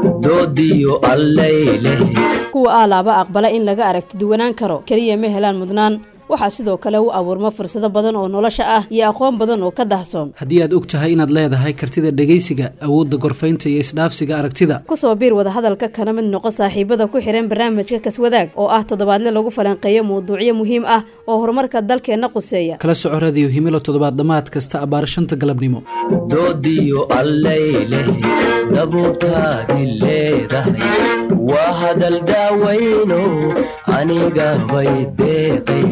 doodiyo allayleh kuwa alaaba aqbala in laga aragti duwanaan karo kaliya ma helaan mudnaan waxaa sidoo kale u abuurma fursado badan oo nolosha ah iyo aqoon badan oo ka dahsoon haddii aad og tahay inaad leedahay kartida dhegaysiga awoodda gorfaynta iyo isdhaafsiga aragtida ku soo biir wada hadalka kana mid noqo saaxiibada ku xiran barnaamijka kaswadaag oo ah toddobaadle lagu falanqeeyo mawduucyo muhiim ah oo horumarka dalkeenna quseeya kala soco radio himilo toddobaad dhammaad kasta abbaar 5 galabnimo doodiyo allayleh dabuurtaadi leedahay waa hadal daawayno aniga way deeqay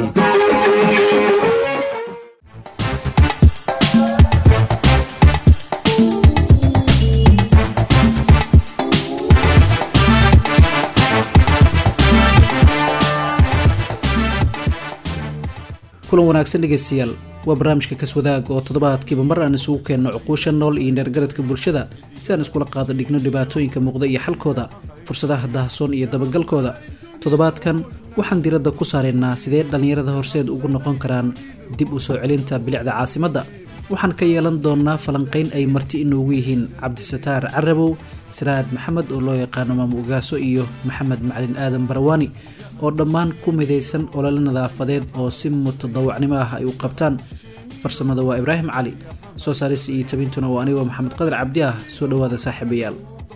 kulan wanaagsan dhegeystayaal waa barnaamijka kaswadaag oo toddobaadkiiba mar aan isugu keenno cuquusha nool iyo neergaradka bulshada si aan iskula qaada dhigno dhibaatooyinka muuqda iyo xalkooda fursadaha daahsoon iyo dabagalkooda toddobaadkan waxaan diradda ku saaraynaa sidee dhallinyarada horseed ugu noqon karaan dib u soo celinta bilicda caasimadda waxaan ka yeelan doonaa falanqayn ay marti inoogu yihiin cabdisataar carabow siraad maxamed oo loo yaqaano maamo ogaaso iyo maxamed macalin aadan barawaani oo dhammaan ku midaysan olole nadaafadeed oo si mutadawacnimo ah ay u qabtaan farsamada waa ibraahim cali soo saarista iyo tabintuna waa anigoo maxamed qadar cabdi ah soo dhowaada saaxiibayaal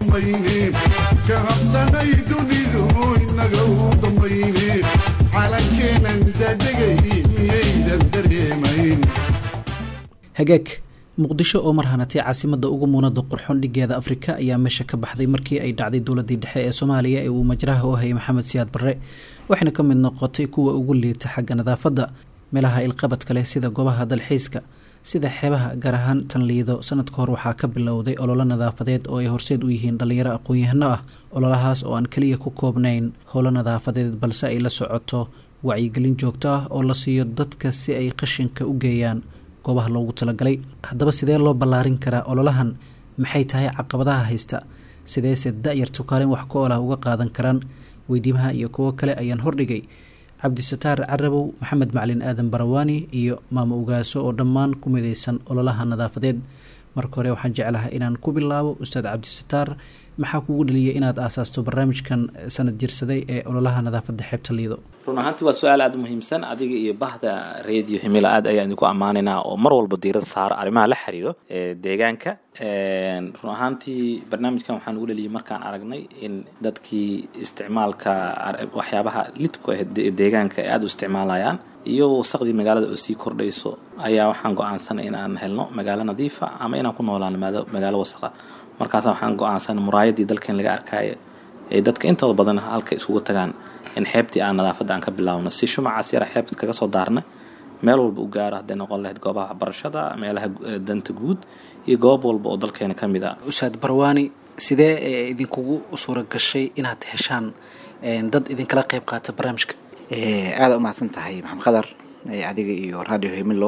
hagaag muqdisho oo mar hanatay caasimadda ugu muunada qurxoon dhigeeda afrika ayaa meesha ka baxday markii ay dhacday dowladii dhexe ee soomaaliya ee uu majraha u hayay maxamed siyaad barre waxayna ka mid noqotay kuwa ugu liita xagga nadaafadda meelaha ilqabadka leh sida goobaha dalxiiska sida xeebaha gaar ahaan tanliido sanadka hor waxaa ka bilowday ololo nadaafadeed oo ay horseed u yihiin dhallinyaro aqoon-yahano ah ololahaas oo aan keliya ku koobnayn howlo nadaafadeed balse ay la socoto wacyigelin joogto ah oo la siiyo dadka si ay qashinka u geeyaan goobaha loogu talagalay haddaba sidee loo ballaarin karaa ololahan maxay tahay caqabadaha haysta sideese da-yartu kaalin wax ku olah uga qaadan karaan weydiimaha iyo kuwo kale ayaan hordhigay cabdisataar carabow maxamed macalin aadan barawaani iyo maamo ogaaso oo dhammaan ku midaysan ololaha nadaafadeed marka hore waxaan jeclahay inaan ku bilaabo ustaad cabdisataar maxaa kugu dhaliyay inaad aasaasto barnaamijkan sanad jirsaday ee ololaha nadaafadda xeebta liido run ahaantii waa su-aal aada u muhiimsan adiga iyo bahda radio himila aad ayaan idinku ammaanaynaa oo mar walba diirada saaro arrimaha la xiriiro deegaanka run ahaantii barnaamijkan waxaan ugu dhaliyay markaan aragnay in dadkii isticmaalka waxyaabaha lidku ah deegaanka ay aada u isticmaalayaan iyo wasaqdii magaalada oo sii kordhayso ayaa waxaan go-aansanay in aan helno magaalo nadiifa ama inaan ku noolaano magaalo wasaqa markaas waxaan go-aansanay muraayadii dalkan laga arkaayo ee dadka intooda badan halka isugu tagaan in xeebtii aan nadaafadda aan ka bilaawno si shumacaas yara xeebta kaga soo daarna meel walba u gaaro hadday noqon lahayd goobaha waxbarashada meelaha danta guud iyo goob walba oo dalkeena ka mid ah ustaad barwaani sidee idinkugu suura gashay inaad heshaan dad idinkala qayb qaata barnaamijka aada u mahadsan tahay maxamed qadar adiga iyo radio himilo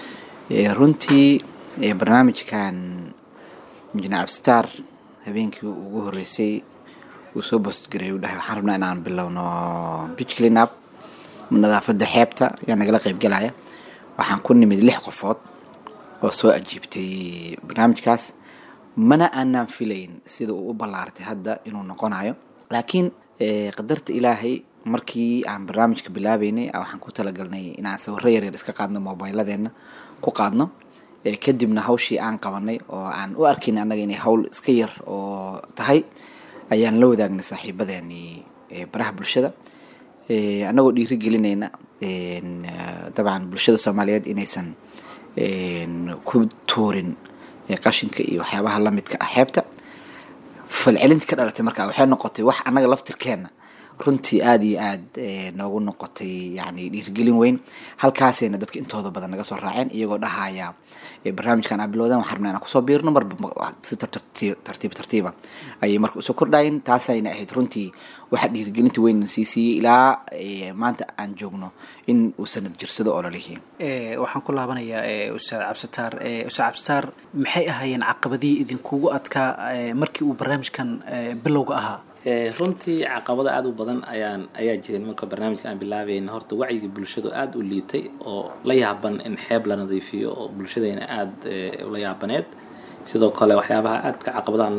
runtii barnaamijkan injineer cabdisataar habeenkii ugu horeysay uu soo bostgaray uu dhahay waxaan rabnaa inaan bilowno beach clean up nadaafadda xeebta ayaa nagala qayb galaya waxaan ku nimid 6 qofood oo soo ajiibtay barnaamijkaas mana aanan filayn sida uu u ballaartay hadda inuu noqonayo laakiin qadarta ilaahay markii aan barnaamijka bilaabeynay waxaan ku talagalnay inaan sawirro yaryar iska qaadno mobiladeena ku qaadno kadibna hawshii aan qabanay oo aan u arkin annaga inay hawl iska yar oo tahay ayaan la wadaagnay saaxiibadeeni baraha bulshada annagoo dhiirigelinayna dabcan bulshada Soomaaliyeed inaysan ku tuurin qashinka iyo waxyaabaha la midka ah xeebta falcelinta ka dhalatay markaa waxay noqotay wax annaga laftirkeena runtii aad iyo aad noogu noqotay yani dhiirigelin weyn halkaasayna dadka intooda badan naga soo raaceen iyagoo dhahaya barnaamijkan abilowdan waxaan rabnaa inaan kusoo biirno marba si tartiiba ayay marka usoo kordhayeen taasayna ahayd runtii waxa dhiirigelinta weyn sii siiyey ilaa maanta aan joogno in uu sanad jirsado oo lalihiin waxaan ku laabanayaa ustaad cabdisataar maxay ahaayeen caqabadihii idinkugu adkaa markii uu barnaamijkan bilowga ahaa runtii caqabada aad u badan ayaa jiray marka barnaamijka aan bilaabayna horta wacyiga bulshada aad u liitay oo la yaaban in xeeb la nadiifiyo oo bulshadeena aad la yaabaneed sidoo kale waxyaabaha aadka caqabadahan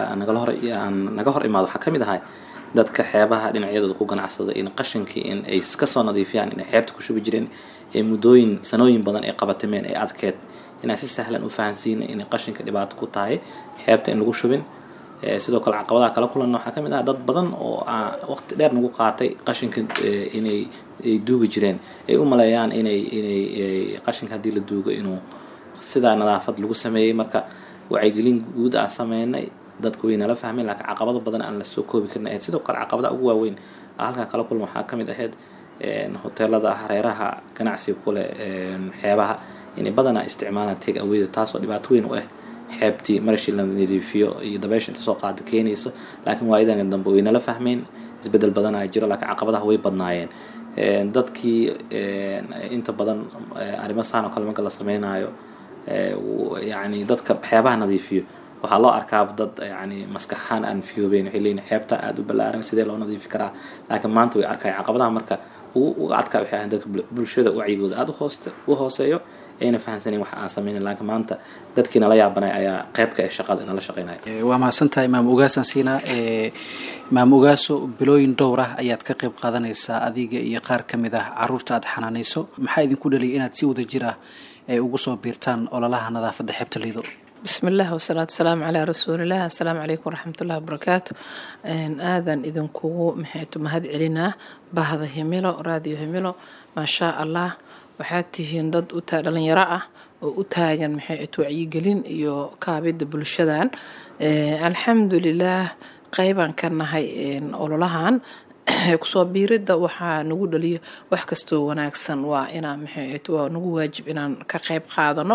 naga hor imaado waxaa ka mid ahay dadka xeebaha dhinacyadooda ku ganacsada in qashinkii in ay iska soo nadiifiyaan inay xeebta ku shubi jireen ee muddooyin sanooyin badan ay qabatameen ee adkeed inay si sahlan u fahansiin inay qashinka dhibaato ku tahay xeebta in lagu shubin. sidoo kale caqabadaha kala kulanna waxaa ka mid ah dad badan oo waqti dheer nagu qaatay qashinka inay duugi jireen ay u maleeyaan inay qashinka haddii la duugo inuu sidaa nadaafad lagu sameeyey. marka wacyigelin guud aan sameynay dadku way nala fahmeen laakiin caqabado badan aan la soo koobi karin. sidoo kale caqabadaha ugu waaweyn halka kala kulan waxaa ka mid ahayd hoteelada hareeraha ganacsiga kule xeebaha inay badanaa isticmaalaan take away taasoo dhibaato weyn u ah xeebtii marashii la nadiifiyo iyo dabaysha inta soo qaada keenayso. laakiin waayadan dambe way nala fahmeen isbedel badan ay jiro laakiin caqabadaha way badnaayeen. dadkii inta badan arrimo saan oo kale marka la sameynayo yani dadka xeebaha nadiifiyo waxaa loo arkaa dad yani maskaxaan aan fiyoobeen waxay leeyihiin xeebta aad u ballaaran sidee loo nadiifi karaa laakiin maanta way arkay caqabadaha marka uga adkaa waxay ahayd dadka bulshada wacyigooda aad u hooseeyo ayna fahansaneen wax aan sameynin laakiin maanta dadkiina la yaabanay ayaa qayb ka ah shaqada inala shaqeynaya. waa mahadsantahay imaam Ugaasan Siina. imaam Ugaaso bilooyin dhowr ah ayaad ka qayb qaadanaysaa adiga iyo qaar ka mid ah caruurta aad xanaanayso maxaa idinku dhaliyay inaad si wada jir ah ugu soo biirtaan ololaha nadaafadda xeebta Lido؟ بسم الله والصلاة والسلام على رسول الله. السلام عليكم ورحمة الله وبركاته. آذن إذن كو محيط مهد علينا بهذا هميلو راديو هميلو ما شاء الله وحاتيهن ضد أتاقل يراء وأتاقن محيط وعي قلين يو كابد بلشدان. الحمد لله قيبا كان هاي أولولاهان kusoo biirida waxaa nagu dhaliya wax kastoo wanaagsan waa inaan waa nagu waajib inaan ka qayb qaadano.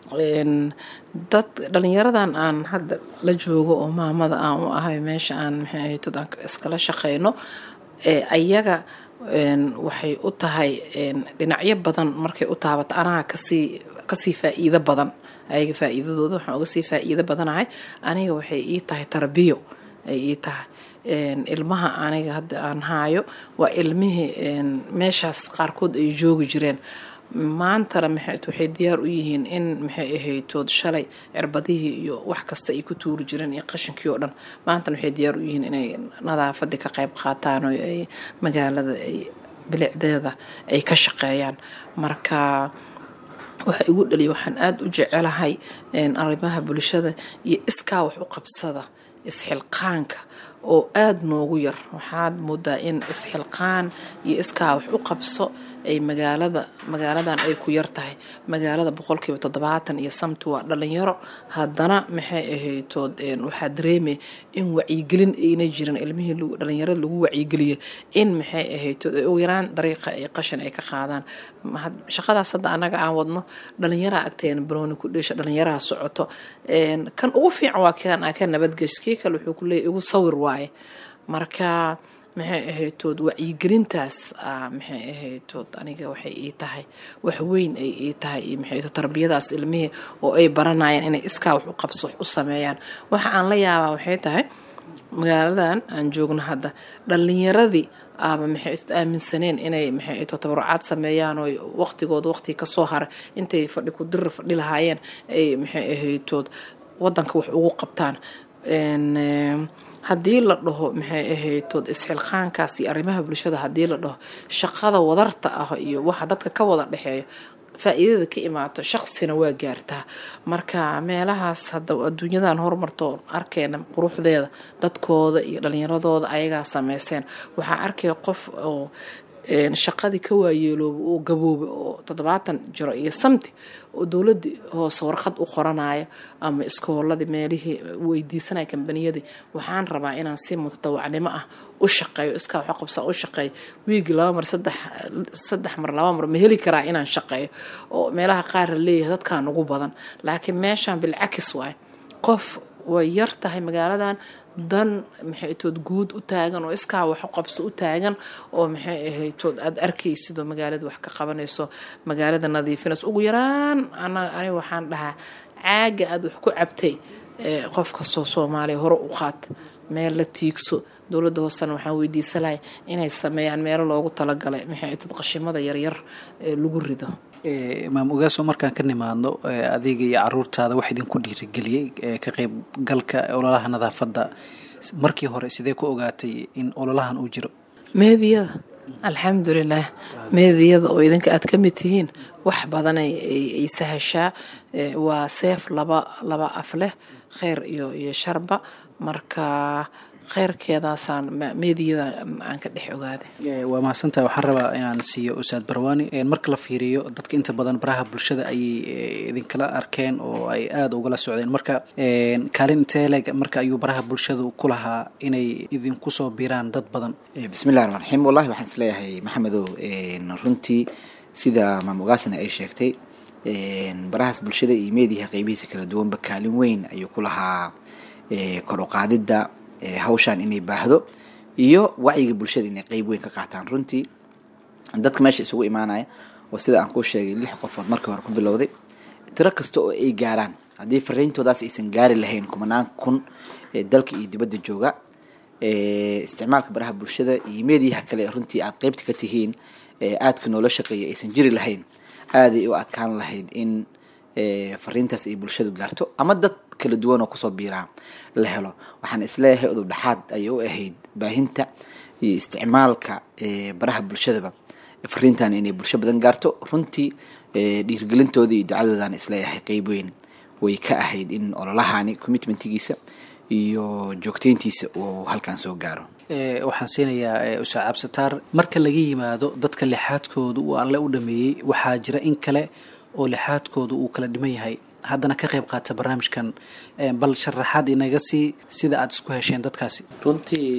dad dhalinyaradan aan hadda la joogo oo maamada aan u ahay meesha aan iskala shaqeyno ayaga waxay u tahay dhinacyo badan markay u taabato anaga kasii faa'iido badan ayaga faa'iidadooda waxaan uga sii faa'iido badanahay aniga waxay ii tahay tarbiyo ay ii tahay ilmaha aniga hadda aan haayo waa ilmihii meeshaas qaarkood ay joogi jireen maantana waxay diyaar u yihiin in maxay ahaytood shalay cirbadihii iyo wax kasta ay ku tuuri jireen iyo qashinkii oo dhan maantana waxay diyaar u yihiin inay nadaafada ka qayb qaataan oo ay magaalada ay bilicdeeda ay ka shaqeeyaan. marka waxa igu dhaliya waxaan aad u jecelahay arrimaha bulshada iyo iskaa wax u qabsada isxilqaanka oo aad noogu yar waxaad moodaa in isxilqaan iyo iskaa wax u qabso ay magaaladan ay ku yar tahay. magaalada 70% iyo samtu waa dhalinyaro haddana maxay ahaytood waxaa dareemay in wacyigelin ayna jirin ilmihii dhalinyarada lagu wacyigeliye in maxay ahaytood ay ugu yaraan dariiqa ay qashin ay ka qaadaan. shaqadaas hadda anaga aan wadno dhalinyara agteen barooni ku dheesha dhalinyaraha socoto kan ugu fiican waa kan nabadgeshkii kale wuxuu ku leeyahay ugu sawir waaye. marka maxay ahaytood wacyigelintaas maxay ahaytood aniga waxay ii tahay wax weyn ay ii tahay maxay tarbiyadaas ilmihii oo ay baranayaan inay iskaa wax u qabso wax u sameeyaan. waxa aan la yaabaa waxay tahay magaaladan aan joogno hadda dhalinyaradii maxay aaminsaneen inay maxay tabarucaad sameeyaan oo waqti ka soo haray intay fadhi ku dir fadhi lahaayeen ay maxay ahaytood wadanka wax ugu qabtaan. haddii la dhaho maxay ahaytood isxilqaankaas iyo arrimaha bulshada haddii la dhaho shaqada wadarta ah iyo waxa dadka ka wada dhexeeyo faa'iidada ka imaato shakhsina waa gaartaa. marka meelahaas hadda adduunyadan horumarto arkayna quruxdeeda dadkooda iyo dhalinyaradooda ayagaa sameyseen waxaa arkay qof oo shaqadii ka waayeelooba oo gabooba oo 70 jiro iyo samti oo dawladda hoose warqad u qoranayo ama iskooladii meelihii weydiisanay kambaniyadii waxaan rabaa inaan si mutadawacnimo ah u shaqeeyo iska wax qabso u shaqeeyo wiigi 2 mar 3 mar 2 mar ma heli karaa inaan shaqeeyo oo meelaha qaar leeyahay dadkaan ugu badan laakiin meeshan bilcakis waay qof way yar tahay magaaladan dan maxay tood guud u taagan oo iska wax qabso u taagan oo maxay ahaytood aad arkaysido magaalada wax ka qabanayso magaalada nadiifinayso ugu yaraan ani waxaan dhahaa caaga aad wax ku cabtay qof kastoo Soomaali hore u qaat meel la tiigso dawladda hoosana waxaan weydiisanahay inay sameeyaan meel loogu talagalay maxay tood qashimada yar yar lagu rido. imaam ogaaso markaan ka nimaadno adiga iyo caruurtaada wax idinku dhiirigeliyey ka qaybgalka ololaha nadaafadda markii hore sidee ku ogaatay in ololahan uu jiro meediyada alxamdulilah meediyada oo idinka aad ka mid tihiin wax badan ay sahashaa waa seef laba af leh kheyr iyo sharba marka kheyrkeedaasaan meediyada aan ka dhex ogaaday waa mahadsantahay waxaan rabaa inaan siiyo ustaad barwaani marka la fiiriyo dadka inta badan baraha bulshada ayay idinkala arkeen oo ay aada ugala socdeen marka kaalin intee leeg marka ayuu baraha bulshada ku lahaa inay idinku soo biiraan dad badan bismillahi raxmaan raxiim wallahi waxaan isleeyahay maxamedow runtii sida maam ogaasana ay sheegtay barahaas bulshada iyo meediyaha qeybihiisa kala duwanba kaalin weyn ayuu ku lahaa kor u qaadidda hawshaan inay baahdo iyo wacyiga bulshada inay qeyb weyn ka qaataan runtii dadka meesha isugu imaanaya oo sida aan kuu sheegay 6 qofood markii hore ku bilowday tiro kasta oo ay gaaraan haddii fariintoodaas aysan gaari lahayn kumanaan kun dalka iyo dibadda jooga isticmaalka baraha bulshada iyo meediyaha kale runtii aad qeybta ka tihiin aadka noola shaqeeya aysan jiri lahayn aaday u adkaan lahayd in fariintaas ay bulshadu gaarto ama dad kala duwan oo kusoo biiraa la helo waxaan isleeyahay udub dhaxaad ayay u ahayd baahinta iyo isticmaalka baraha bulshadaba fariintan inay bulsho badan gaarto runtii dhiirgelintooda iyo ducadoodaan isleeyahay qeyb weyn way ka ahayd in ololahani commitmentigiisa iyo joogteyntiisa uu halkan soo gaaro waxaan siinayaa ustaad cabsitaar marka laga yimaado dadka lixaadkooda uu alle u dhameeyey waxaa jira in kale oo lixaadkooda uu kala dhiman yahay haddana ka qayb qaata barnaamijkan bal sharaxaad inaga sii sida aada isku hesheen dadkaasi runtii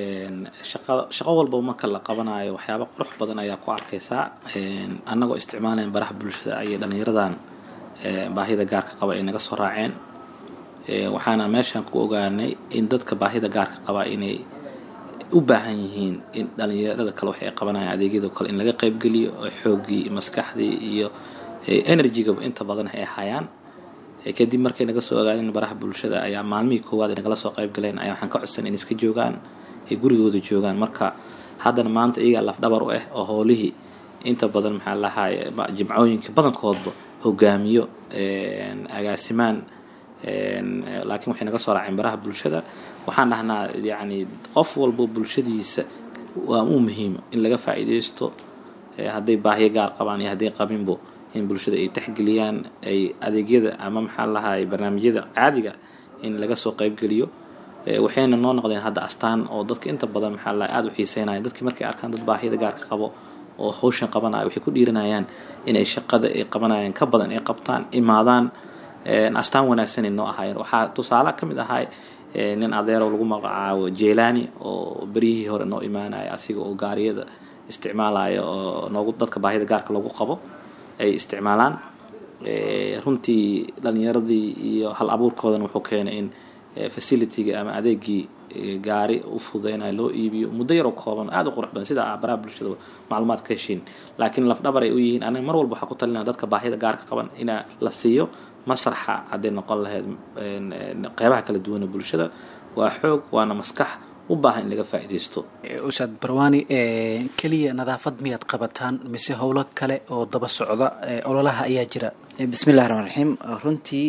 shaqo walba marka la qabanayo waxyaaba qurux badan ayaa ku arkaysaa annagoo isticmaalayn baraha bulshada ayay dhallinyaradan baahida gaarka qaba ay naga soo raaceen waxaana meeshaan ku ogaanay in dadka baahida gaarka qaba inay u baahan yihiin in dhallinyarada kale waxay qabanayaan adeegyada kale in laga qaybgeliyo oo xooggii maskaxdii iyo energy-gaba inta badan ay hayaan kadib markay naga soo ogaadeen baraha bulshada ayaa maalmihii koowaad ay nagala soo qayb galeen ayaa waxaan ka codsan in iska joogaan ay gurigooda joogaan marka haddana maanta iyagaa lafdhabar u ah oo howlihii inta badan maxaa lahaay jimcooyinka badankoodba hogaamiyo agaasimaan laakiin waxay naga soo raaceen baraha bulshada waxaan dhahnaa yacni qof walba bulshadiisa waa muhiim in laga faa'iidaysto hadday baahiyo gaar qabaan iyo hadday qabinbo in bulshada ay taxgeliyaan ay adeegyada ama maxaa lahaay barnaamijyada caadiga in laga soo qaybgeliyo waxayna noo noqdeen hadda astaan oo dadka inta badan maxaa lahaay aada u xiiseynayaan dadkii markay arkaan dad baahiyada gaarka qabo oo hawshan qabanaya waxay ku dhiiranayaan inay shaqada ay qabanayaan ka badan ay qabtaan imaadaan astaan wanaagsan noo ahaayeen waxaa tusaale ka mid ahay nin adeero lagu magacaabo Jeelani oo bariyihii hore noo imaanaya asiga oo gaariyada isticmaalaya oo noogu dadka baahida gaarka lagu qabo ay isticmaalaan runtii dhalinyaradii iyo hal abuurkoodan wuxuu keenay in facility-ga ama adeegii gaari u fududeynayo loo iibiyo muddo yar oo kooban aada u qurux badan sida baraha bulshada macluumaad ka heshiin laakiin lafdhabar ay u yihiin aniga mar walba waxaa ku talinaa dadka baahida gaarka qaban in la siiyo masraxa hadday noqon lahayd qeybaha kala duwan ee bulshada waa xoog waana maskax u baahan in laga faa'iidaysto ustaad barwaani keliya nadaafad miyaad qabataan mise howlo kale oo daba socda ololaha ayaa jira bismillahi raxmaan raxiim runtii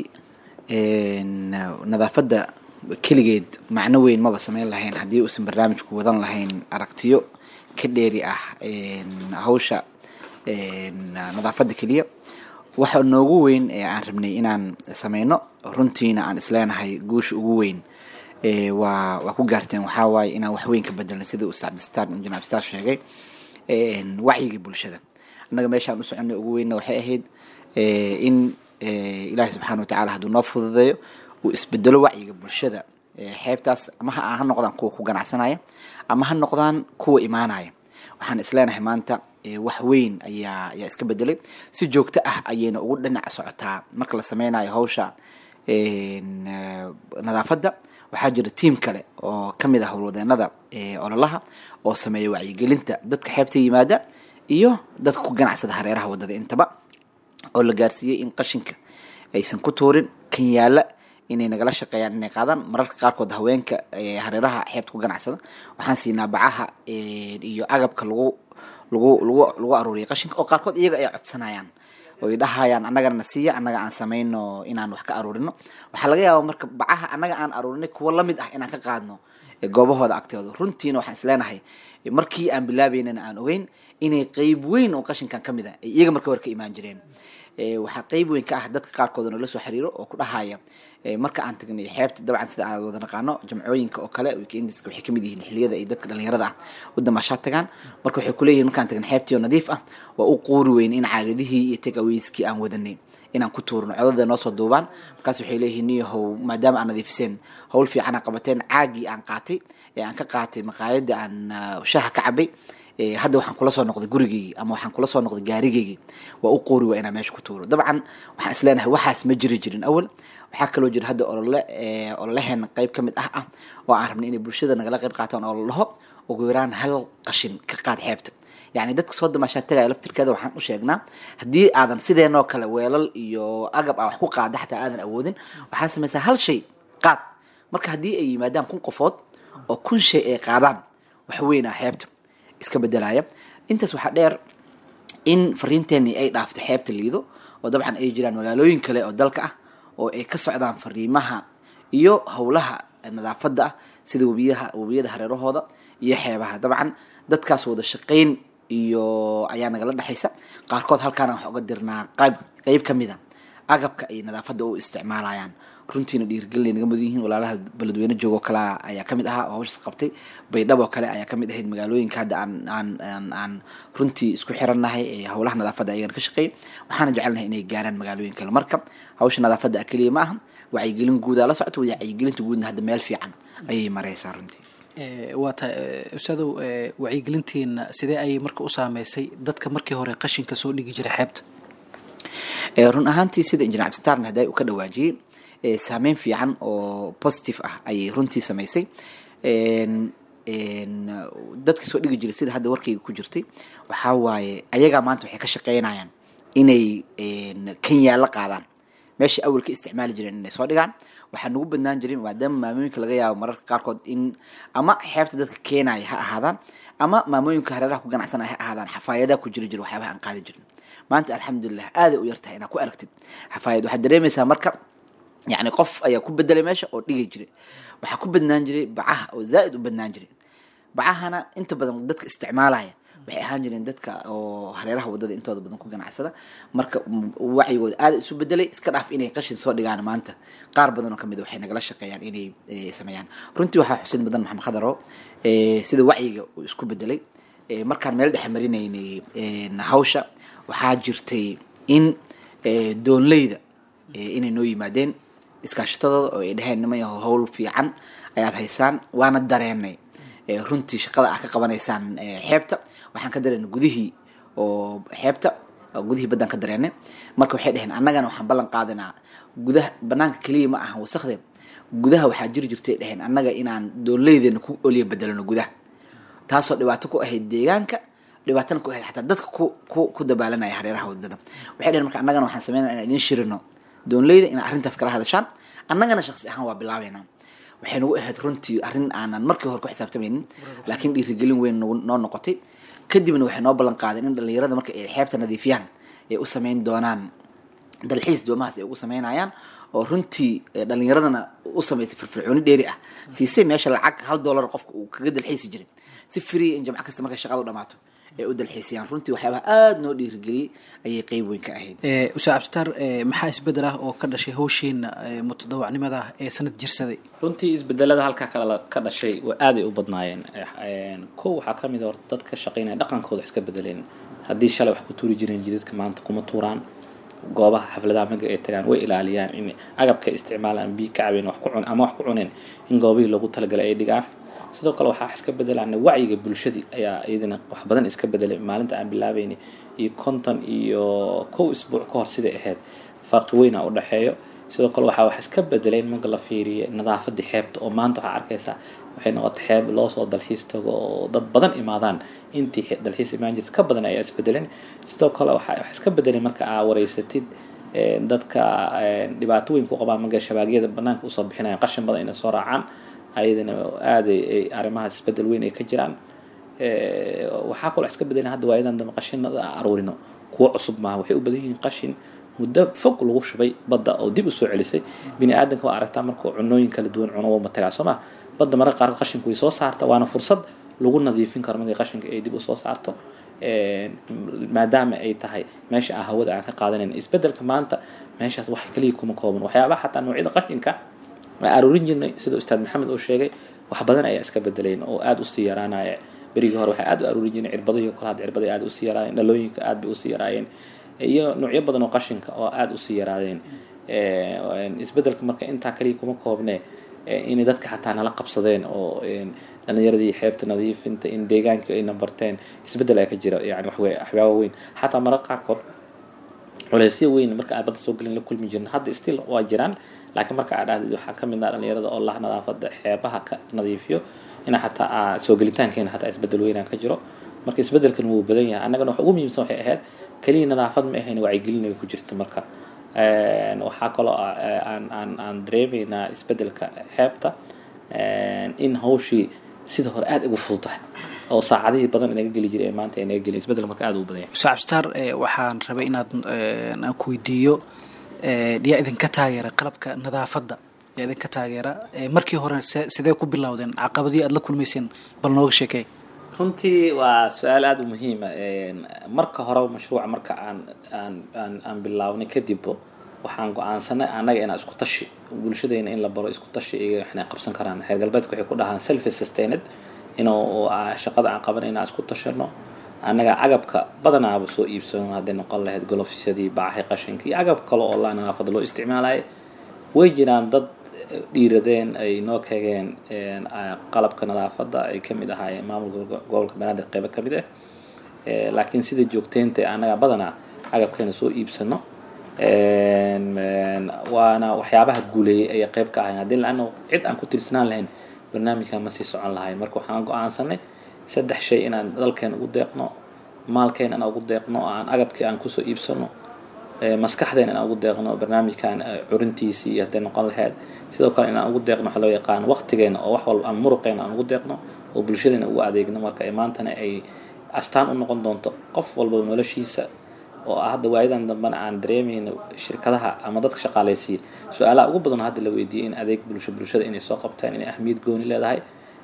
nadaafadda keligeed macno weyn maba sameyn lahayn haddii uusan barnaamijku wadan lahayn aragtiyo ka dheeri ah hawsha nadaafadda keliya waxa noogu weyn ee aan rabnay inaan sameyno runtiina aan isleenahay guusha ugu weyn waa ku gaarteen waxaa waaye inaan wax weyn ka bedelna sida ustaad cabdistar sheegay wacyiga bulshada annaga meeshaan u soconay ugu weynna waxay ahayd in ilaahay subxaana watacaala hadduu noo fududeeyo uu isbedelo wacyiga bulshada xeebtaas ama ha noqdaan kuwa ku ganacsanaya ama ha noqdaan kuwa imaanaya waxaan isleenahay maanta wax weyn ayaa iska bedelay si joogto ah ayayna ugu dhinac socotaa marka la sameynayo hawsha nadaafadda waxaa jira tiim kale oo ka mid ah howlwadeenada ololaha oo sameeya wacyigelinta dadka xeebta yimaada iyo dadka ku ganacsada hareeraha wadada intaba oo la gaarsiiyey in qashinka aysan ku tuurin kan yaala inay nagala shaqeeyaan inay qaadaan mararka qaarkood haweenka hareeraha xeebta ku ganacsada waxaan siinaa bacaha iyo agabka lagu aruuriya qashinka oo qaarkood iyaga ay codsanayaan oo ay dhahayaan annagana na siiya annaga aan samayno inaan wax ka aruurino waxaa laga yaabaa marka bacaha annaga aan aruurinay kuwa la mid ah inaan ka qaadno goobahooda agtooda runtiina waxaan isleenahay markii aan bilaabaynana aan ogeyn inay qeyb weyn oo qashinkan ka mid ah ay iyaga marka hore ka imaan jireen waxaa qeyb weyn ka ah dadka qaarkood oo la soo xiriiro oo ku dhahaya marka aan tagnay xeebta dabcan sida aan wada naqaano jamcooyinka oo kale weekendiska waxay kamid yihiin xilliyada ay dadka dhalinyarada ah u damashaad tagaan marka waxay ku leeyihiin markaan tagnay xeebtii oo nadiif ah waa u quuri weyn in caagadihii iyo takeawayskii aan wadanay inaan ku tuurno codada noo soo duubaan markaas waxay leeyihiin niyahow maadaama aan nadiifiseen hawl fiican aan qabateen caagii aan qaatay aan ka qaatay maqaayada aan shaha ka cabay hadda waxaan kula soo noqday gurigeygii ama waxaan kula soo noqday gaarigeygii waa u qoori waa inaan meesha ku tuuro dabcan waxaan isleenahay waxaas ma jiri jirin awal waxaa kaloo jira hadda ololeheen qayb ka mid ah oo aan rabnay inay bulshada nagala qayb qaataan oo la dhaho ugu yaraan hal qashin ka qaad xeebta يعني dadka soo damashaa tagay laftirkeeda waxaan u sheegnaa hadii aadan sideenoo kale weelal iyo agab wax ku qaada xataa aadan awoodin waxaa samaysaa hal shay qaad marka hadii ay yimaadaan kun qofood oo kun shay ay qaadaan wax weyn ah xeebta iska bedelaya intaas waxa dheer in fariinteeni ay dhaaftay xeebta liido oo dabcan ay jiraan magaalooyin kale oo dalka ah oo ay ka socdaan fariimaha iyo hawlaha nadaafada sida wabiyada hareerahooda iyo xeebaha dabcan dadkaas wada shaqeyn iyo ayaa nagala dhaxaysa qaarkood halkaan wax uga dirnaa qayb kamida agabka ay nadaafada u isticmaalayaan runtiina dhiirgelin naga mid yihiin walaalaha baladweyne joogo kala ayaa kamid aha oo hawshaas qabtay baydhabo kale ayaa kamid ahayd magaalooyinka hadda aan runtii isku xiranahay ee hawlaha nadaafada ayaan ka shaqeey waxaan jecelnahay inay gaaraan magaalooyin kale marka hawsha nadaafada kaliya ma aha wacyigelin guud la socoto wacyigelinta guudna hadda meel fiican ayay maraysaa runtii waata usadow wacyigelintiina sidee ay marka u saameysay dadka markii hore qashinka soo dhigi jiray xeebta run ahaantii sida injineer Abstarn haday u ka dhawaajiyay saameyn fiican oo positive ah ayay runtii samaysay dadka soo dhigi jiray sida hadda warkayga ku jirtay waxa waaye ayaga maanta waxay ka shaqeynayaan inay Kenya la qaadaan meeshii awalka isticmaali jireen inay soo dhigaan waxaan ugu badnaan jiray maadaama maamooyinka laga yaabo mararka qaarkood in ama xeebta dadka Keenaya ha ahaadaan ama maamooyinka hareeraha ku ganacsanaya ha ahaadaan xafaayadaha ku jiri waxyaabaha aan qaadi jirin maanta alxamdulillah aad u yartahay inaad ku aragtid xafaayad waxa dareemaysaa marka يعني قف أي كوب بدل ماشى أو دقيقة جري وحكوب بدنا نجري بعها أو زائد وبدنا نجري بعها أنا أنت بدنا ضدك استعمالها وحيان جري ضدك أو هريرها وضد أنت بدنا كوجنا عسلا مرك وعي وآل سو بدلي سكرف إني قشن صار دقيقة ما أنت قارب بدنا كم يدو حين قلش يعني إني سميان رنتي وح حسين بدنا محمد خضرو سيد وعي سكوب بدلي مركان ملد حمرين إني نهوشة وحاجرتي إن دون ليدا إني نوي مادين iskaashatadooda oo ay dhaheen niman yahow hawl fiican ayaad haysaan waana dareenay runtii shaqada ah ka qabanaysaan xeebta waxaan ka dareenay gudihii oo xeebta gudihii badan ka dareenay marka waxay dhaheen annagana waxaan ballan qaadanaa gudaha banaanka kaliya ma aha wasaqdeed gudaha waxaa jiri jirtay dhaheen annaga inaan dooleydena ku oliya bedelano gudaha taasoo dhibaato ku ahayd deegaanka dhibaatana ku ahayd xataa dadka ku dabaalanaya hareeraha wadada waxay dhaheen marka annagana waxaan sameynaa inaan idin shirino doonleyda in arrintaas kala hadashaan annagana shakhsi ahaan waa bilaabeynaa waxay nagu ahayd runtii arrin aanan markii hore ku xisaabtamaynin laakiin dhiirigelin weyn noo noqotay kadibna waxay noo ballan qaadeen in dhalinyarada marka ay xeebta nadiifiyaan ay u samayn doonaan dalxiis doomahaas ay ugu samaynayaan oo runtii dhalinyaradana u samaysay firfircooni dheeri ah siisay meesha lacag $1 qofka uu kaga dalxiisi jiray si free in jamca kasta markay shaqada u dhamaato ee u dalxiisayaan runtii waxyaabaha aad noo dhiirigeliyay ayay qayb weyn ka ahayd Ustaad Abstar maxaa isbedel ah oo ka dhashay hawshiina mutadawacnimada ee sanad jirsaday runtii isbedelada halka kala ka dhashay waa aad ay u badnaayeen koow waxa kamid ah dadka shaqeynaya dhaqankooda iska bedeleen hadii shalay wax ku tuuri jireen jidadka maanta kuma tuuraan goobaha xafladaha maga ay tagaan way ilaaliyaan in agabka isticmaalaan biyo ka cabeen wax ku cun ama wax ku cuneen in goobihii lagu talagalay ay dhigaan sidoo kale waxa iska bedelaan wacyiga bulshada ayaa iyadana wax badan iska bedelay maalinta aan bilaabeynay iyo content iyo koow isbuuc ka hor sida ahayd farqi weyn u dhaxeeyo sidoo kale waxa wax iska bedelay marka la fiiriyo nadaafada xeebta oo maanta waxa arkaysa waxay noqotay xeeb loo soo dalxiis tago oo dad badan imaadaan intii dalxiis imaan jirtay ka badan ayaa isbedeleen sidoo kale waxa iska bedelay marka aad wareysatid dadka dhibaatooyin ku qabaan maga shabaagiyada banaanka u soo bixinayaan qashin badan inay soo raacaan ayadana aad ay arrimahaas isbedel weyn ay ka jiraan waxa kale iska bedelay hadda waayadan dama qashinada aruurino kuwa cusub maaha waxay u badan yihiin qashin muddo fog lagu shubay badda oo dib u soo celisay bini aadanka waa aragtaa markuu cunooyin kala duwan cuno waa matagaa soo ma badda mararka qaar qashinku way soo saarta waana fursad lagu nadiifin karo markay qashinka ay dib u soo saarto maadaama ay tahay meesha aan hawada aan ka qaadanayn isbedelka maanta meeshaas wax kaliya kuma kooban waxyaabaha xataa noocyada qashinka aan aruurin jirnay sida ustaad maxamed oo sheegay wax badan ayaa iska bedeleen oo aad u sii yaraanaya berigii hore waxay aad u aruurin jireen cirbadayo kala had cirbada aad u sii yaraayeen dhalooyinka aad bay u sii yaraayeen iyo noocyo badan oo qashinka oo aad u sii yaraadeen isbedelka marka intaa kaliya kuma koobne in dadka xataa nala qabsadeen oo dhalinyaradii xeebta nadiifinta in deegaanka ay nambarteen isbedel ay ka jira yani waxyaabo weyn xataa mararka qaarkood culeysyo weyn marka aan badda soo gelin la kulmi jirno hadda still waa jiraan laakiin marka aad ahdid waxaa ka mid ah dhalinyarada oo laha nadaafada xeebaha ka nadiifiyo ina xataa soo gelitaankeena xataa isbedel weyn ka jiro marka isbedelkan wuu badan yahay annagana wax ugu muhiimsan waxay ahayd kaliya nadaafad ma ahayn wacyigelin ku jirto marka waxaa kaloo aan dareemaynaa isbedelka xeebta in hawshii sida hore aad ugu fududahay oo saacadihii badan inaga geli jiray maanta inaga geli isbedel marka aad u badan yahay Ustaad Abstar waxaan rabay inaad aan ku weydiiyo yaa idinka taageera qalabka nadaafadda yaa idinka taageera markii hore sidee ku bilowdeen caqabadii aad la kulmayseen bal nooga sheekay runtii waa su'aal aad u muhiim ah marka hore mashruuca marka aan bilaabnay kadib waxaan go'aansanay anaga inaan isku tashi bulshadeena in la baro isku tashi iyo waxna qabsan karaan heer galbeedka waxay ku dhahaan self sustained inuu shaqada aan qabanayna isku tashano anaga agabka badanaaba soo iibsano hadday noqon lahayd golofyadii baaxay qashinka iyo agab kale oo la nadaafad loo isticmaalay way jiraan dad dhiiradeen ay noo kageen qalabka nadaafadda ay ka mid ahaayeen maamulka gobolka banaadir qaybo ka mid ah laakiin sida joogteynta anaga badanaa agabkeena soo iibsano waana waxyaabaha guuleeyay ay qayb ka ahayn haddii laano cid aan ku tirsanaan lahayn barnaamijkan ma sii socon lahayn marka waxaan go'aansanay 3 shay inaan dalkeena ugu deeqno maalkeena inaan ugu deeqno aan agabkii aan kusoo iibsano maskaxdeena inaan ugu deeqno barnaamijkan curintiisii iyo hadday noqon lahayd sidoo kale inaan ugu deeqno waxa loo yaqaan waqtigeena oo wax walba aan muruqeena aan ugu deeqno oo bulshadeena ugu adeegno marka ay maantana ay astaan u noqon doonto qof walba noloshiisa oo hadda waayadan dambana aan dareemayno shirkadaha ama dadka shaqaalaysiiya su'aalaha ugu badan hadda la weydiiyay in adeeg bulshada inay soo qabtaan inay ahmiyad gooni leedahay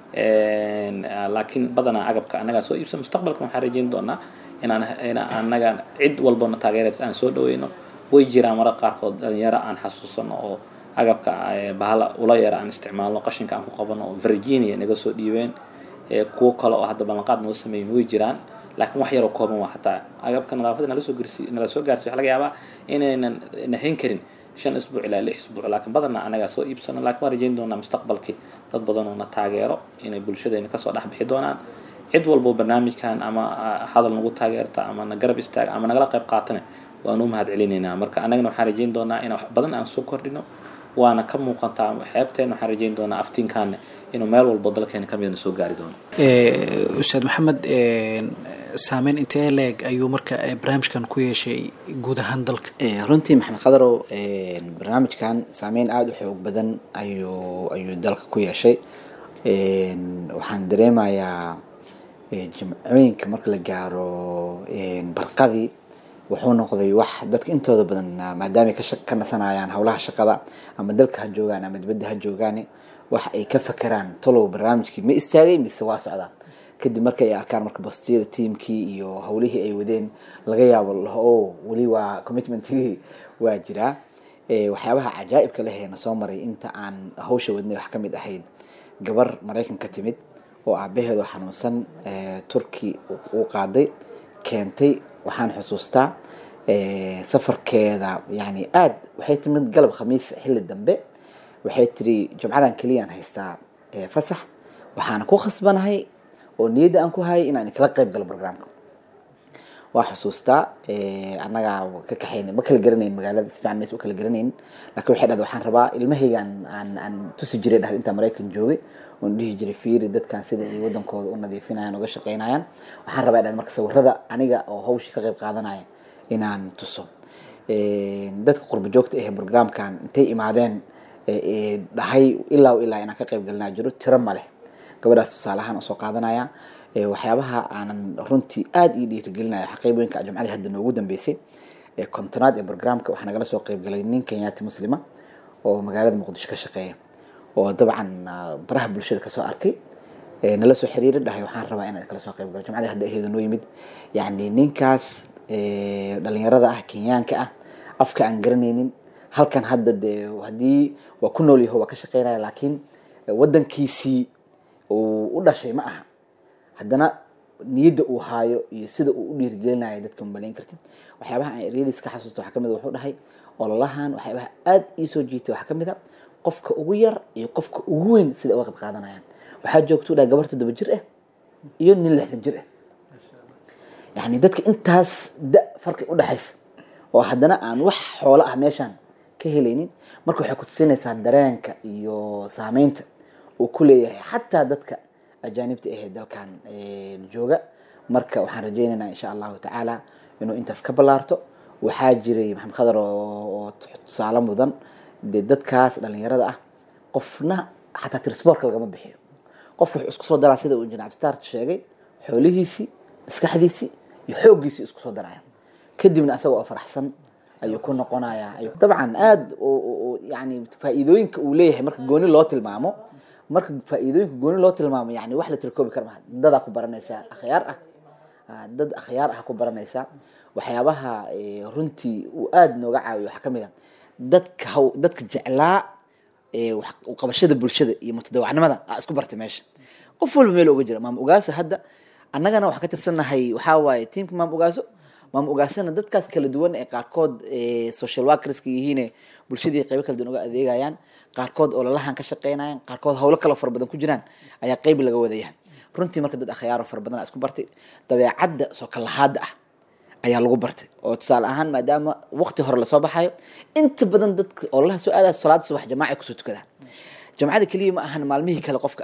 laakiin badanaa agabka anaga soo iibsan mustaqbalkan waxaan rajayn doonaa inaan anaga cid walbana taageeraysa aan soo dhaweyno way jiraan mararka qaarkood dhalinyaro aan xasuusano oo agabka bahala ula yara aan isticmaalno qashinka aan ku qabano oo Virginia naga soo dhiibeen kuwo kale oo hadda ballanqaad noo sameeyeen way jiraan laakiin wax yar oo kooban waa xataa agabka nadaafadda nala soo gaarsiiyo waxa laga yaabaa inaynan nahayn karin 5 isbuuc ilaa 6 isbuuc laakiin badanaa anaga soo iibsano laakiin waan rajayn doonaa mustaqbalkii dad badan oo na taageero inay bulshadeena ka soo dhex bixi doonaan cid walba barnaamijkan ama hadal nagu taageerta ama na garab istaag ama nagala qayb qaatana waanu mahad celinaynaa marka anagana waxaan rajayn doonaa in wax badan aan soo kordhino waana ka muuqataa xeebteen waxaan rajayn doonaa aftiinkan inuu meel walba dalkeena ka mid soo gaari doono Ustaad Maxamed saameyn intee leeg ayuu marka barnaamijkan ku yeeshay guud ahaan dalka runtii maxamed qadarow barnaamijkan saameyn aad u xoog badan ayuu dalka ku yeeshay waxaan dareemayaa jimcooyinka marka la gaaro barqadii wuxuu noqday wax dadka intooda badan maadaama ka nasanayaan howlaha shaqada ama dalka ha joogaan ama dibadda ha joogaan wax ay ka fakaraan talow barnaamijkii ma istaagay mise waa socdaa kadib markay arkaan marka bastiyada teamkii iyo howlihii ay wadeen laga yaabo oo wali waa commitmentkii waa jiraa waxyaabaha cajaa'ibka leh ee soo maray inta aan hawsha wadnay wax ka mid ahayd gabar Mareykanka timid oo aabaheedu xanuunsan Turki uu qaaday keentay waxaan xusuustaa safarkeeda yani aad waxay timid galab khamiis xilli dambe waxay tiri jumcadan kaliya aan haystaa fasax waxaan ku khasbanahay oo niyada aan ku hayay inaan kala qayb galo barnaamijka waa xusuustaa anaga ka kaxeynay ma kala garanayn magaalada si fiican ma kala garanayn laakiin waxay dhahday waxaan rabaa ilmahaygan aan tusi jiray dhahday inta Mareykan joogay oo dhihi jiray fiiri dadkan sida ay wadankooda u nadiifinayaan uga shaqeynayaan waxaan rabaa dhahday marka sawirada aniga oo hawsha ka qayb qaadanaya inaan tuso dadka qurbo joogta ah barnaamijkan intay imaadeen dhahay ilaa inaan ka qayb galnaa jiro tiro ma leh gabadhaas tusaalahan oo soo qaadanaya waxyaabaha aanan runtii aad ii dhiirigelinayo xaqiiqooyinka jamcadii hadda noogu dambeysay kontonaad ee barnaamijka waxaa nagala soo qayb galay nin Kenyaati muslima oo magaalada Muqdisho ka shaqeeya oo dabcan baraha bulshada ka soo arkay nala soo xiriiray dhahay waxaan rabaa inaan kala soo qayb galo jamcadii hadda aheedo noo yimid yani ninkaas dhalinyarada ah Kenyaanka ah afka aan garanaynin halkan hadda hadii waa ku nool yahay waa ka shaqeynaya laakiin wadankiisii uu u dhashay ma aha haddana niyada uu haayo iyo sida uu u dhiirigelinayo dadka malayn kartid waxyaabaha aan reelis ka xasuusto waxa kamid wuxuu dhahay ololahan waxyaabaha aad ii soo jiitay waxa kamid qofka ugu yar iyo qofka ugu weyn sida uga qayb qaadanayaan waxaa joogto gabarta 7 jir ah iyo nin 60 jir ah yani dadka intaas farqi u dhaxaysa oo haddana aan wax xoolo ah meeshan ka helaynin marka waxay ku tusinaysaa dareenka iyo saameynta uu ku leeyahay xataa dadka ajaanibta ah dalkan jooga marka waxaan rajaynaynaa insha Allah taala inuu intaas ka balaarto waxaa jiray maxamed khadar oo tusaale mudan dadkaas dhalinyarada ah qofna xataa tirsportka lagama bixiyo qofku wuxuu isku soo daraa sida uu Injineer Abstar sheegay xoolihiisi maskaxdiisi iyo xooggiisi isku soo daraya kadibna asagoo faraxsan ayuu ku noqonayaa dabcan aad yani faa'iidooyinka uu leeyahay marka gooni loo tilmaamo yani wax la tirkoobi karo ma dad ku baranaysa akhyaar ah ku baranaysa waxyaabaha runtii uu aad nooga caawiyo waxa kamid ah dadka jeclaa wax u qabashada bulshada iyo mutadawacnimada isku bartay meesha qof walba meel uga jira maam Ugaaso hadda annagana waxa ka tirsanahay waxa waaye teamka maam Ugaasana dadkaas kala duwan ee qaarkood social workers ka yihiin bulshadii qayb kala duwan uga adeegayaan qaarkood oo lalahan ka shaqeynayaan qaarkood hawlo kala far badan ku jiraan ayaa qayb laga wadayaa runtii marka dad akhyaar far badan isku bartay dabeecadda soo kala haad ah ayaa lagu bartay oo tusaale ahaan maadaama waqti hore la soo baxayo inta badan dadka oo la soo aadayo salaad subax jamaaca ku soo tukadaan jamacada kaliya ma ahan maalmihii kale qofka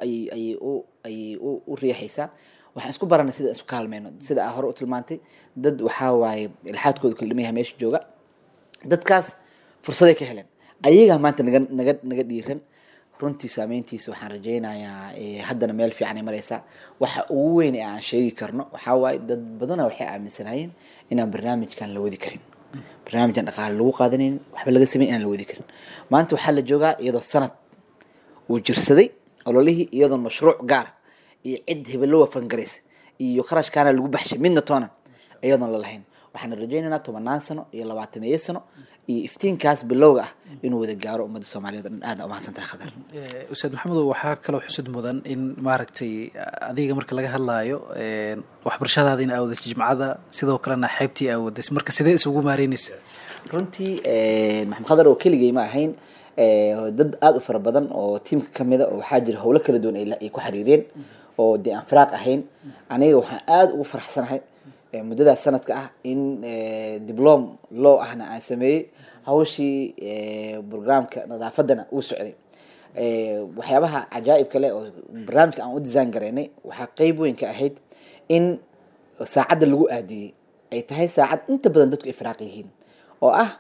ay u riixaysaa waxaan isku baranay sida isku kaalmeeno sida hore u tilmaantay dad waxa waaye ilxaadkooda kala dhimayaa meesha jooga dadkaas fursaday ka heleen ayaga maanta naga dhiiran runtii saameyntiisa waxaan rajaynayaa haddana meel fiican ay maraysaa waxa ugu weyn ee aan sheegi karno waxa waaye dad badan waxay aaminsanayeen inaan barnaamijkan la wadi karin barnaamijkan dhaqaale lagu qaadanayn waxba laga sameyn inaan la wadi karin maanta waxaa la joogaa iyadoo sanad uu jirsaday ololihii iyadoo mashruuc gaar iyo cid hebel loo fangareys iyo qarashkaana lagu baxshay midna toona iyadoon la lahayn waxaan rajaynaynaa 10 sano iyo 20 sano iyo iftiinkaas bilowga ah inuu wada gaaro ummadda Soomaaliyeed aad u mahadsantahay Khadar Ustaad Maxamed waxa kale xusud mudan in maaragtay adiga marka laga hadlaayo waxbarashadaada in aawada jimcada sidoo kalena xeebtii aawada marka sidee isugu maareynaysaa runtii Maxamed Khadar oo keligay ma ahayn dad aad u fara badan oo teamka kamida oo waxa jira hawlo kala duwan ay ku xiriireen oo de aan firaaq ahayn aniga waxaan aad ugu faraxsanahay muddada sanadka ah in diplom loo ahna aan sameeyay hawshii barnaamijka nadaafadana uu socday waxyaabaha ajaa'ib kale oo barnaamijka aan u design gareynay waxa qayb weyn ka ahayd in saacada lagu aadiyay ay tahay saacad inta badan dadku firaaq yihiin oo ah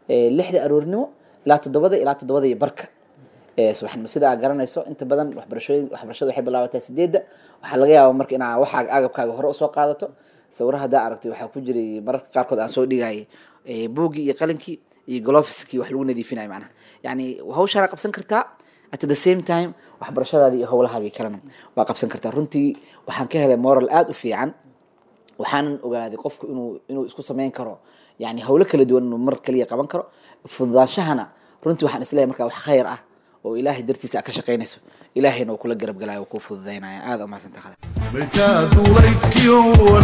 6 aroornimo ilaa 7 ilaa 7 iyo barka subaxnimo sida aad garanayso inta badan waxbarashada waxay bilaabataa 8 waxa laga yaabaa marka inaad waxa agabkaaga hore u soo qaadato sawiraha da aragtay waxa ku jiray mararka qaarkood aan soo dhigay buugi iyo qalinkii iyo gloveski wax lagu nadiifinayo macna yani hawsha qabsan kartaa at the same time waxbarashadaada iyo hawlahaagii kalena waa qabsan kartaa runtii waxaan ka helay moral aad u fiican waxaan ogaaday qofku inuu isku sameyn karo yani hawlo kala duwan mar kaliya qaban karo fududaanshahana runtii waxaan isleeyahay marka wax khayr ah oo ilaahay dartiisa ka shaqeynayso ilaahayna uu kula garab galaayo ku fududeynaya aad u mahadsantahay بيتادو ليكيو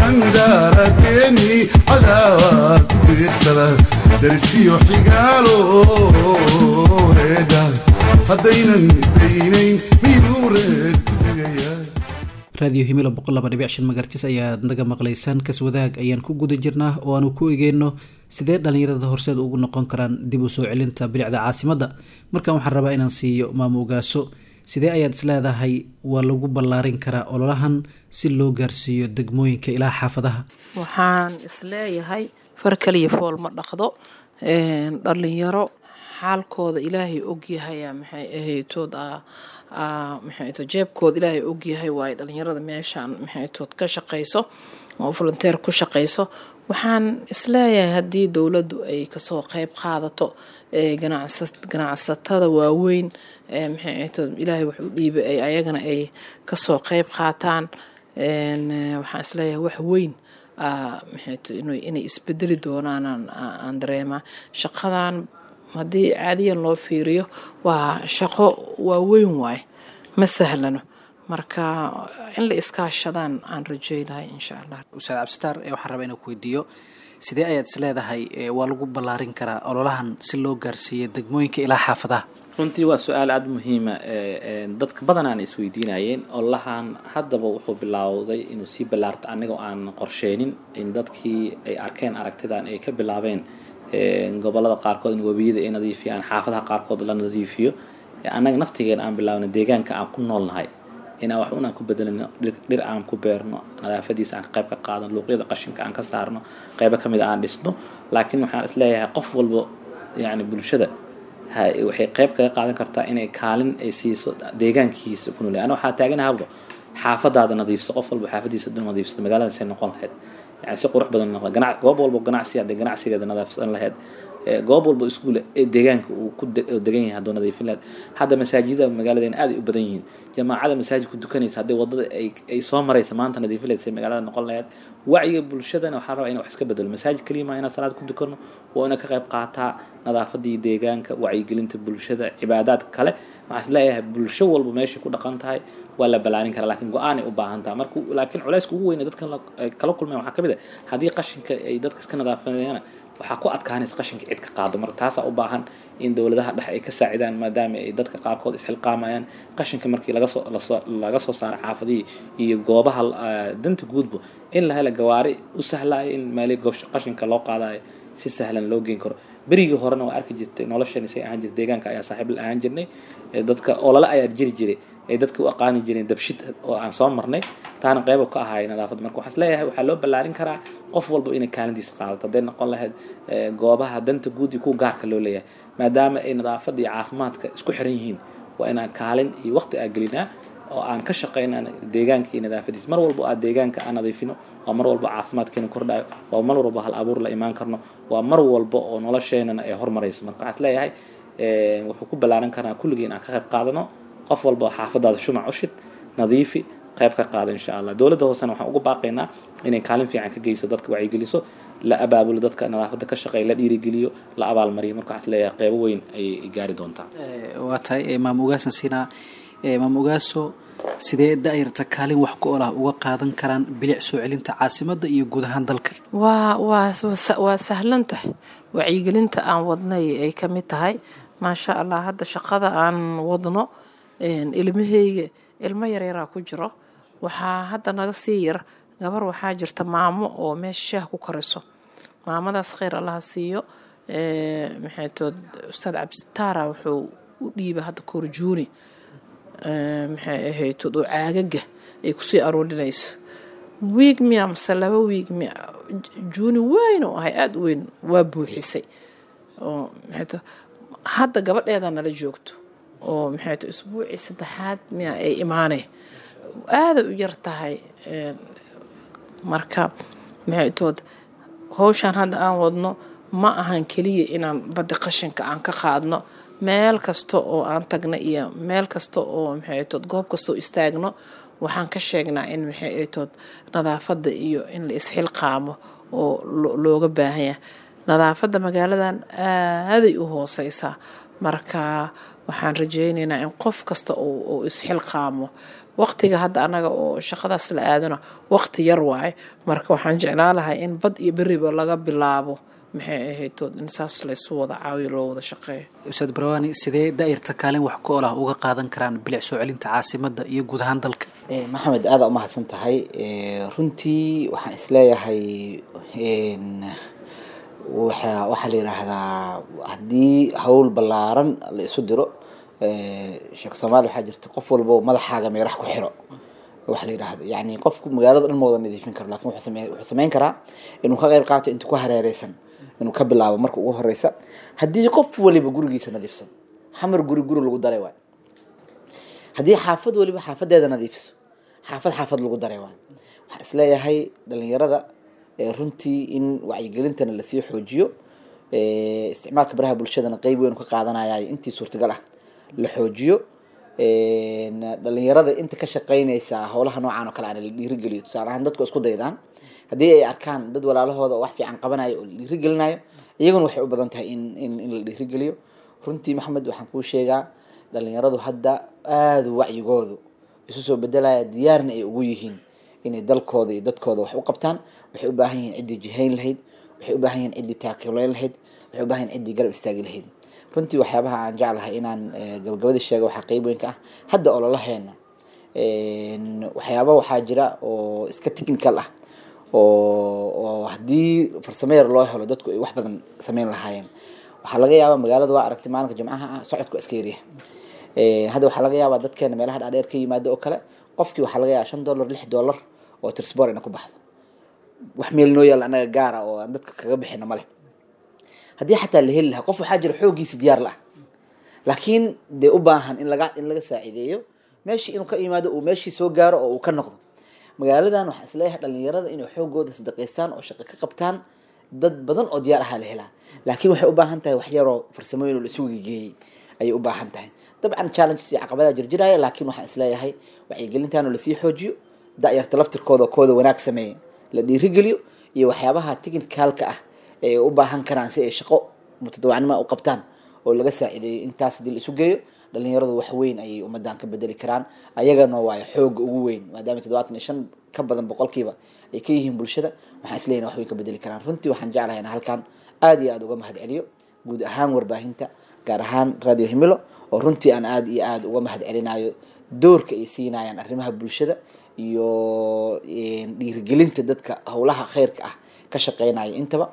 ورندارتني عداوات بيسلا درسيو حقالو هيدا هدينا نستينين ميدورد raadiyo himilo 102.5 megahertz ayaad naga maqlaysaan kaswadaag ayaan ku guda jirnaa oo aanu ku eegeyno sidee dhalinyarada horseed ugu noqon karaan dib u soo celinta bilicda caasimadda markaan waxaan rabaa inaan siiyo Maam Ugaaso sidee ayaad isleedahay waa lagu ballaarin karaa ololahan si loo gaarsiiyo degmooyinka ilaa xaafadaha waxaan isleeyahay far kaliya fool ma dhaqdo dhalinyaro xaalkooda ilaahay ogyahaya maxay ahaytood maxay jeebkooda ilaahay ogyahay waayo dhalinyarada meeshaan maxay tood ka shaqayso oo volunteer ku shaqayso waxaan isleeyahay haddii dowladdu ay kasoo qayb qaadato ganacsatada waaweyn maxay tood ilaahay wax u dhiibay ay ayagana ay kasoo qayb qaataan waxaan isleeyahay wax weyn inay isbedeli doonaan aan dareemaa shaqadan haddii caadiyan loo fiiriyo waa shaqo waaweyn waay ma sahlano marka in la iskaashadaan aan rajaynahay insha allah. Ustaad Cabdisataar waxaan rabaa inaan ku weydiiyo sidee ayaad isleedahay waa lagu ballaarin karaa ololahan si loo gaarsiiyo degmooyinka ilaa xaafadaha? runtii waa su-aal aada muhiima dadka badan aan isweydiinayeen olahan haddaba wuxuu bilowday inuu sii ballaarto anigoo aan qorsheynin in dadkii ay arkeen aragtidan ay ka bilaabeen gobolada qaarkood in webiyada ay nadiifiyaan xaafadaha qaarkood la nadiifiyo annaga naftigeena aan bilaabno deegaanka aan ku noolnahay inaan wax unaan ku bedelino dhir aan ku beerno nadaafadiisa aan qayb ka qaadano luuqyada qashinka aan ka saarno qaybo ka mid aan dhisno laakiin waxaan isleeyahay qof walba yani bulshada waxay qayb kaga qaadan kartaa inay kaalin ay siiso deegaankiisa ku nool ana waxaa taaganahabdo xaafadaada nadiifso qof walba xaafadiisa dhan nadiifso magaalada say noqon lahayd yani si qurux badan noqon goob walba ganacsi hadday ganacsigeeda nadiifsan lahayd goob walba iskuul ee deegaanka uu ku degan yahay hadduu nadiifin lahayd hadda masaajida magaaladeena aad ay u badan yihiin jamaacada masaajidku dukanaysa hadday wadada ay soo maraysa maanta nadiifin lahayd say magaalada noqon lahayd wacyiga bulshadana waxaa rabaa in wax iska bedelo masaajid kaliya ma inaan salaad ku dukano waa inaan ka qayb qaataa nadaafadii deegaanka wacyigelinta bulshada cibaadaad kale waxaan isleeyahay bulsho walba meeshay ku dhaqan tahay waa la balaarin karaa laakiin go-aanay u baahan tahay marka laakiin culayska ugu weyn dadkan kala kulmeen waxaa ka mid ah haddii qashinka ay dadka iska nadaafanayaan waxaa ku adkaanaysa qashinka cid ka qaado marka taasaa u baahan in dowladaha dhexe ay ka saacidaan maadaama ay dadka qaarkood isxilqaamayaan qashinka markii laga soo saaro xaafadihii iyo goobaha danta guudba in la helo gawaari u sahlaayo in meeli qashinka loo qaadayo si sahlan loo geen karo berigii horena waa arki jirtay noloshan say ahaan jirtay deegaanka ayaa saaxiib la ahaan jirnay dadka olole ayaa jiri jiray ay dadka u aqaani jireen dabshid oo aan soo marnay taana qayb ka ahaay nadaafadda marka waxaan isleeyahay waxaa loo ballaarin karaa qof walba inay kaalintiisa qaadato hadday noqon lahayd goobaha danta guud iyo kuwa gaarka loo leeyahay maadaama ay nadaafadda iyo caafimaadka isku xiran yihiin waa inaan kaalin iyo waqti aan gelinaa oo aan ka shaqeynaa deegaanka iyo nadaafadiisa mar walba aan deegaanka aan nadiifino waa mar walba caafimaadkeena kordhayo waa mar walba hal abuur la imaan karno waa mar walba oo nolosheenana ay horumarayso marka waxaan isleeyahay wuxuu ku ballaaran karaa kulligeen aan ka qayb qaadano qof walba xaafadaada shumac u shid nadiifi qayb ka qaada insha allah dowladda hoosena waxaan ugu baaqaynaa inay kaalin fiican ka geyso dadka wacyigeliso la abaabulo dadka nadaafadda ka shaqeeya la dhiirigeliyo la abaalmariyo marka waxaan isleeyahay qaybo weyn ayay gaari doontaa waa tahay maam ugaasan siinaa maam ugaaso sidee daayirta kaalin wax ku olah uga qaadan karaan bilic soo celinta caasimadda iyo guud ahaan dalka waa sahlan tahay wacyigelinta aan wadnay ay ka mid tahay maasha allah hadda shaqada aan wadno ilmahayga ilmo yaryaraa ku jiro waxaa hadda naga sii yar gabar waxaa jirta maamo oo meesha shaah ku kariso maamadaas khayr allaha siiyo maxay tood ustaad Cabdisataara wuxuu u dhiibay hadda korjuuni maxay ahayd oo caagaga ay ku sii aroorinayso wiig miya mise 2 wiig miya juuni weyn oo aad weyn waa buuxisay oo maxay hadda gabadheeda nala joogto oo maxay isbuuci 3 miya ay imaanay aad u yar tahay marka maxay hawshan hadda aan wadno ma ahan kaliya inaan bada qashinka aan ka qaadno meel kasta oo aan tagno iyo meel kasta oo maxay goob kasta oo istaagno waxaan ka sheegnaa in maxay nadaafadda iyo in la isxilqaamo oo looga baahan yahay nadaafadda magaaladan aaday u hooseysaa marka waxaan rajaynaynaa in qof kasta oo isxilqaamo waqtiga hadda anaga oo shaqadaas la aadano waqti yar waay marka waxaan jeclaan lahaa in bad iyo beriba laga bilaabo maxay ahayd in saas la isu wada caawiyo loo wada shaqeeyo Ustaad Barwani sidee daayirta kaalin wax ku olah uga qaadan karaan bilic soo celinta caasimadda iyo guud ahaan dalka maxamed aad u mahadsan tahay runtii waxaan isleeyahay waxa la yiraahdaa haddii hawl ballaaran la isu diro sheekh Soomaali waxa jirta qof walba madaxaaga meerax ku xiro wax la yiraahdo yani qofku magaalada dhan ma wada nadiifin karo laakiin wuxuu sameyn karaa inuu ka qayb qaato inta ku hareereysan inuu ka bilaabo marka ugu horeysa haddii qof waliba gurigiisa nadiifsan xamar guri lagu daray waay haddii xaafad waliba xaafadeeda nadiifiso xaafad lagu daray waay waxaan isleeyahay dhalinyarada runtii in wacyigelintana lasii xoojiyo isticmaalka baraha bulshadana qeyb weyn ka qaadanaya intii suurtagal ah la xoojiyo dhalinyarada inta ka shaqeynaysa howlaha noocan oo kale aan la dhiirigeliyo tusaale ahaan dadku isku daydaan haddii ay arkaan dad walaalahooda wax fiican qabanayo oo la dhiirigelinayo iyaguna waxay u badan tahay in la dhiirigeliyo runtii maxamed waxaan kuu sheegaa dhalinyaradu hadda aada wacyigoodu isu soo bedelaya diyaarna ay ugu yihiin inay dalkooda iyo dadkooda wax u qabtaan waxay u baahan yihiin ciddii jihayn lahayd waxay u baahan yihiin ciddii taakuleyn lahayd waxay u baahan yihiin ciddii garab istaagi lahayd runtii waxyaabaha aan jeclahay inaan gabagabada sheego waxaa qeyb weyn ka ah hadda ololaheena waxyaaba waxaa jira oo iska technical ah oo haddii farsamo yar loo helo dadku ay wax badan sameyn lahaayeen waxaa laga yaabaa magaalada waa aragtay maalinka jimcaha ah socodku iska yaryahay hadda waxaa laga yaabaa dadkeena meelaha dhaadheer ka yimaado oo kale qofkii waxaa laga yaabaa $5 $6 oo transport ina ku baxdo wax meel noo yaal anaga gaara oo aan dadka kaga bixino male haddii xataa la heli lahaa qof waxaa jira xooggiisa diyaar la ah laakiin dee u baahan in laga saacideeyo meeshii inuu ka yimaado uu meeshii soo gaaro oo uu ka noqdo magaaladan waxaan isleeyahay dhalinyarada inay xoogooda sadaqaystaan oo shaqo ka qabtaan dad badan oo diyaar ahaa la helaa laakiin waxay u baahan tahay wax yaroo farsamooyin oo la isugu geeyey ayay u baahan tahay dabcan challenges iyo caqabadaha jirjiraya laakiin waxaan isleeyahay wacyigelintaan oo lasii xoojiyo da'yarta laftirkooda kooda wanaag sameeya la dhiirigeliyo iyo waxyaabaha technicalka ah ee u baahan karaan si ay shaqo mutadawacnimo u qabtaan oo laga saacideeyo intaas haddii la isu geeyo dhalinyaradu wax weyn ayay ummadan ka bedeli karaan ayagana waayo xooga ugu weyn maadaama 75 ka badan boqolkiiba ay ka yihiin bulshada waxaan isleeyahay wax weyn ka bedeli karaan runtii waxaan jeclahay in halkan aad iyo aad uga mahadceliyo guud ahaan warbaahinta gaar ahaan radio himilo oo runtii aan aad iyo aad uga mahadcelinayo doorka ay siinayaan arrimaha bulshada iyo dhiirigelinta dadka howlaha khayrka ah ka shaqeynaya intaba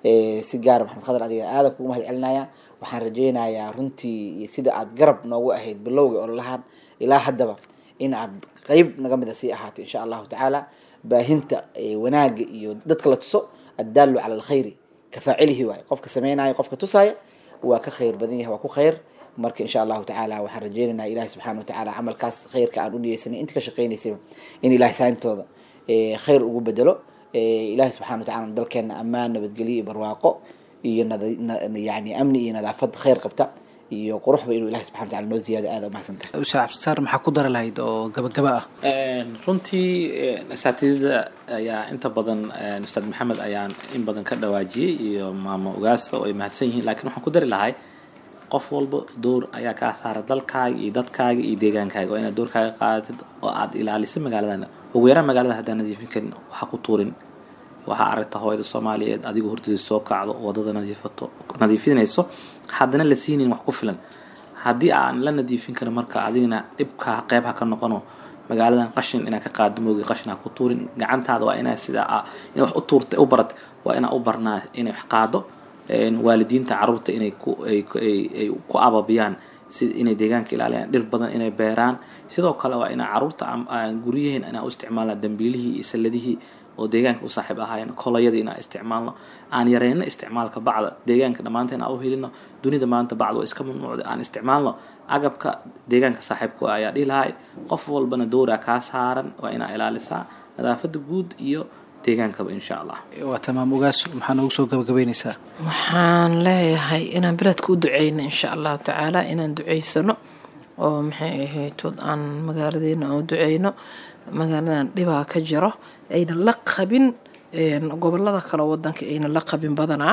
si gaar maxamed khadar adiga aad kugu mahadcelinaya waxaan rajeynayaa runtii sida aad garab noogu ahayd bilowga ololahan ilaa haddaba in aad qeyb naga mida sii ahaato insha allahu tacaala baahinta wanaaga iyo dadka la tuso addaalu cala alkhayri kafaacilihi waaye qofka sameynaya qofka tusaya waa ka khayr badan yahay waa ku khayr marka insha allahu tacaala waxaan rajeynaynaa ilaahi subxaana watacaala camalkaas khayrka aan u niyeysanay inta ka shaqeynaysay in ilaahay saayintooda khayr ugu bedelo ilaahi subxana watacaala dalkeena ammaan nabadgelyo iyo barwaaqo iyo yani amni iyo nadaafad khayr qabta iyo quruxba inuu ilahi subxana wataala noo ziyaado aada u mahadsantahay ustaad cabdisaar maxaa ku dari lahayd oo gabagaba ah runtii asaatidada ayaa inta badan ustaad maxamed ayaan in badan ka dhawaajiyey iyo maamo ugaasa oo ay mahadsan yihiin laakiin waxaan ku dari lahay qof walba door ayaa kaa saara dalkaaga iyo dadkaaga iyo deegaankaaga waa inaad doorkaaga qaadatid oo aad ilaaliso magaaladan ugu yaraan magaalada haddaan nadiifin karin waxa ku tuurin waxaa aragta hooyada soomaaliyeed adigoo horteeda soo kacdo wadada nadiifinayso haddana la siinin wax ku filan haddii aan la nadiifin karin marka adigana dhibka qeybha ka noqono magaaladan qashin inaad ka qaado moogi qashin ha ku tuurin gacantaada waa inaa sida in wax u tuurta u barat waa inaa u barnaa inay wax qaado waalidiinta caruurta inay ku ababiyaan sida inay deegaanka ilaaliyaan dhir badan inay beeraan sidoo kale waa inaa caruurta guryaheen inaa u isticmaalna dambiilihii iyo salladihii oo deegaanka u saaxiib ahaayeen kolayadii inaa isticmaalno aan yareyno isticmaalka bacda deegaanka dhammaanteen aan u helino dunida maanta bacda waa iska mamnuucda aan isticmaalno agabka deegaanka saaxiibku ayaa dhihi lahay qof walbana dowraa kaa saaran waa inaa ilaalisaa nadaafada guud iyo deegaankaba insha allah waa tamaam ugaas maxaa noogu soo gabagabeynaysaa waxaan leeyahay inaan beledka u duceyno insha allahu tacaala inaan duceysano oo maxay ahayd aan magaaladeena u duceyno magaaladan dhibaa ka jiro ayna la qabin gobolada kale wadanka ayna la qabin badanaa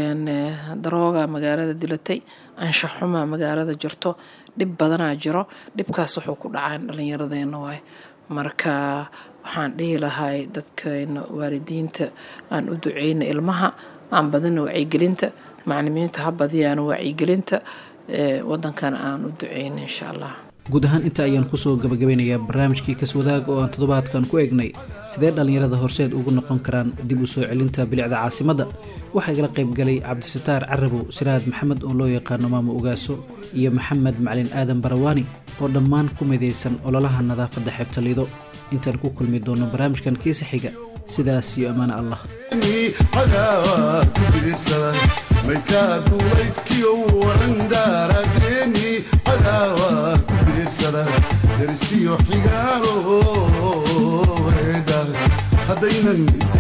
darooga magaalada dilatay anshaxuma magaalada jirto dhib badanaa jiro dhibkaas wuxuu ku dhacaa dhallinyaradeena waay marka waxaan dhihi lahay dadkeena waalidiinta aan u duceyno ilmaha aan badina wacyigelinta macalimiinta ha badiyaan wacyigelinta wadankan aan u duceyno insha allah guud ahaan inta ayaan kusoo gabagabeynayaa barnaamijkii kaswadaag oo aan toddobaadkan ku eegnay sidee dhallinyarada horseed ugu noqon karaan dib u soo celinta bilicda caasimadda waxaa igala qayb galay cabdisataar carabow siraad maxamed oo loo yaqaano maamo ugaaso iyo maxamed macalin aadan barawaani oo dhammaan ku midaysan ololaha nadaafadda xeebta liido intaan ku kulmi doono barnaamijkan kiisa xiga sidaas iyo ammaano allah دارتيني عداوة كبيرسة ميكاد وليتكيو ورندارتيني عداوة كبيرسة درسيو حقالو هيدا خدينا